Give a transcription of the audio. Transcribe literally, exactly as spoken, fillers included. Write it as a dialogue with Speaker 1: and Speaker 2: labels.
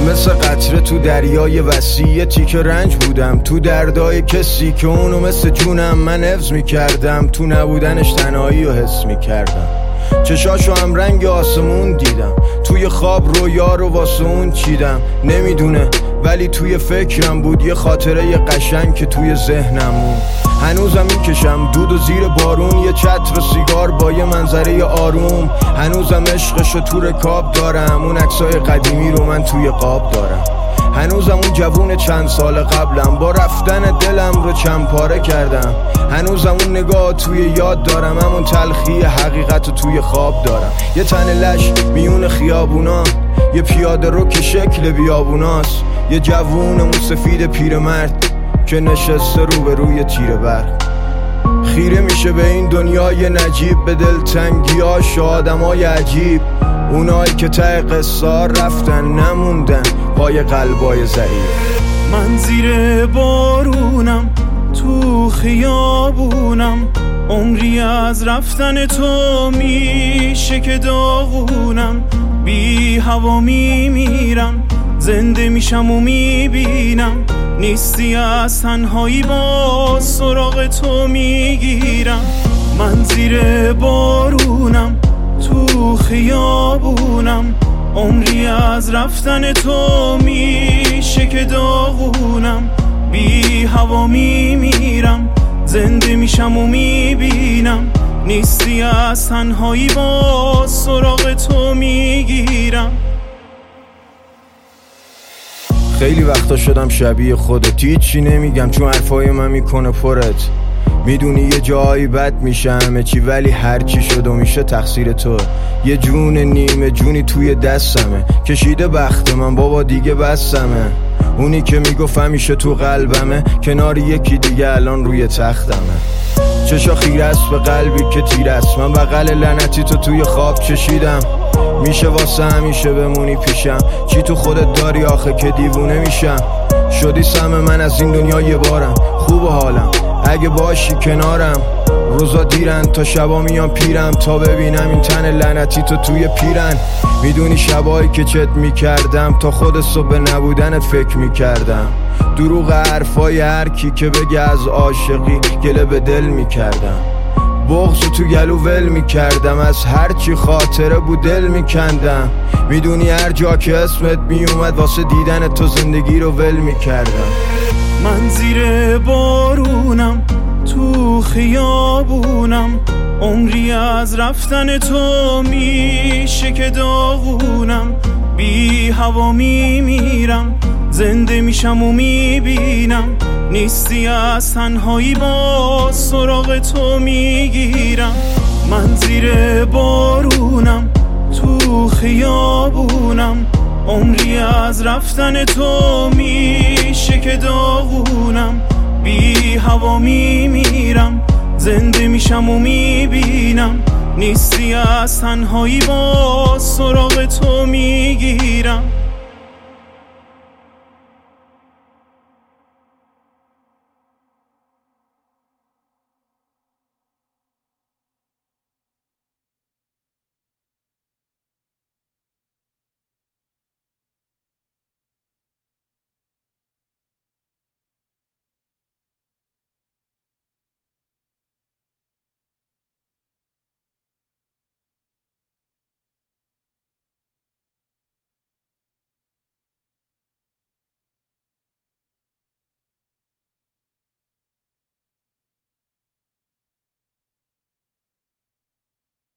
Speaker 1: مثل قطره تو دریای وسیع، تیکه رنج بودم تو دردای کسی که اونو مثل جونم من حفظ میکردم. تو نبودنش تنهایی رو حس میکردم. چشاشو هم رنگ آسمون دیدم، توی خواب رویا رو واسه اون چیدم. نمیدونه ولی توی فکرم بود یه خاطره یه قشنگ که توی ذهنم موند. هنوزم میکشم دود و زیر بارون، یه چتر و سیگار با یه منظره آروم. هنوزم عشقشو تو رکاب دارم، اون عکسای قدیمی رو من توی قاب دارم. هنوزم اون جوون چند سال قبلم، با رفتن دلم رو چند پاره کردم. هنوزم اون نگاه توی یاد دارم، همون تلخی حقیقت رو توی خواب دارم. یه تن لش میون خیابونا، یه پیاده رو که شکل بیابوناست. یه جوون موسفید پیرمرد که نشسته رو به روی تیره برق. خیره میشه به این دنیای نجیب، به دلتنگیاش آدمای عجیب. اونایی که ته قصار رفتن نموندن پای قلبای ضعیف.
Speaker 2: من زیر بارونم تو خیابونم، عمری از رفتن تو میشه که داغونم. بی هوا میمیرم، زنده میشم و میبینم نیستی، از تنهایی با سراغ تو میگیرم. من زیر بارونم تو خیابونم، عمری از رفتن تو میشه که داغونم. بی هوا میمیرم، زنده میشم و میبینم نیستی، از تنهایی با سراغ تو میگیرم.
Speaker 1: خیلی وقتا شدم شبیه خودت، هیچی نمیگم چون حرفای من میکنه پرت. میدونی یه جایی بد میشه همه چی، ولی هر چی شد و میشه تقصیر تو. یه جون نیمه جونی توی دستمه، کشیده بخت من بابا دیگه بسمه. اونی که میگفت همیشه تو قلبمه، کنار یکی دیگه الان روی تختمه. چشا خیره است به قلبی که تیر است، من بغل لعنتی تو توی خواب چشیدم. میشه واسه همیشه بمونی پیشم، چی تو خودت داری آخه که دیوونه میشم. شدی سهم من از این دنیا یه بارم، خوب حالم اگه باشی کنارم. روزا دیرن تا شبا میان پیرم، تا ببینم این تن لعنتی تو توی پیرن. میدونی شبایی که چت میکردم، تا خود صبح نبودنت فکر میکردم. دروغ حرفای هر کی که بگه از عاشقی گله به دل میکردم. بغضو تو گلو ول میکردم، از هر چی خاطره بود دل میکندم. میدونی هر جا که اسمت میومد واسه دیدن تو زندگی رو ول میکردم.
Speaker 2: من زیر بارونم تو خیابونم، عمری از رفتن تو میشه که داغونم. بی هوا میمیرم، زنده میشم و میبینم نیستی، از تنهایی با سراغ تو میگیرم. من زیر بارونم تو خیابونم، عمری از رفتن تو میشه که داغونم. بی هوا میمیرم، زنده میشم و میبینم نیستی، از تنهایی با سراغ تو میگیرم.